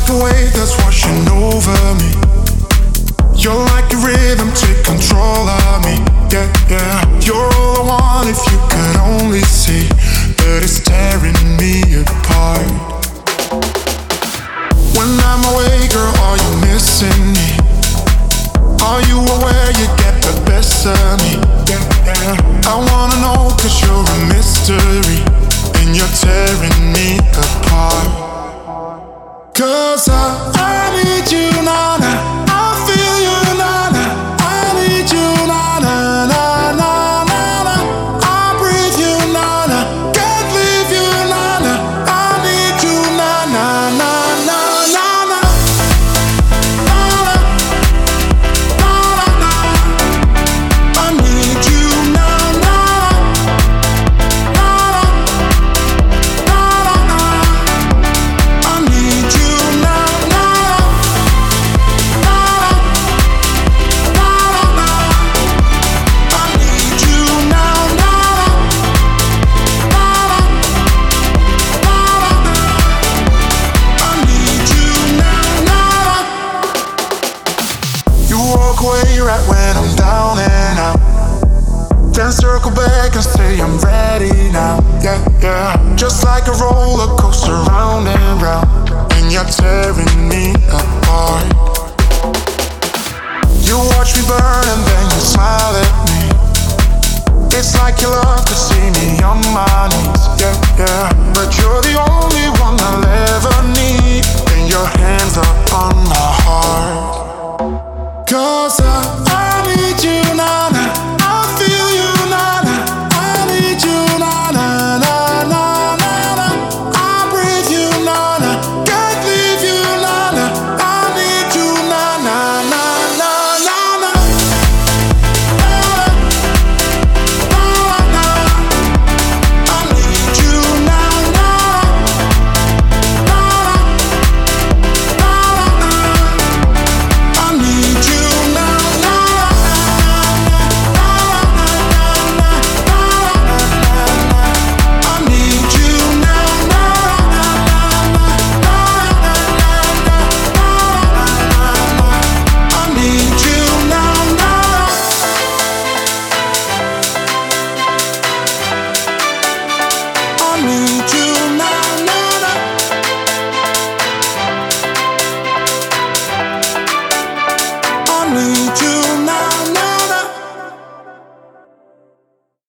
like a wave that's washing over me. You're like a rhythm, take control of me. Yeah, yeah. You're all I want if you could only see that it's tearing me apart. When I'm away, girl, are you missing me? Are you aware you get the best of me? Yeah, yeah. I wanna know 'cause you're a mystery and you're tearing me apart. 'Cause I need you, Nana. I feel you, Nana. I need you, Nana, Nana, Nana. I breathe you, Nana. Can't leave you, Nana. I need you, Nana, Nana, Nana. Nana, Nana, I need you, Nana. Nana, Nana, I need you, Nana. Away right when I'm down and out, then circle back and say I'm ready now. Yeah, yeah. Just like a roller coaster round and round, and you're tearing me apart. You watch me burn and then you smile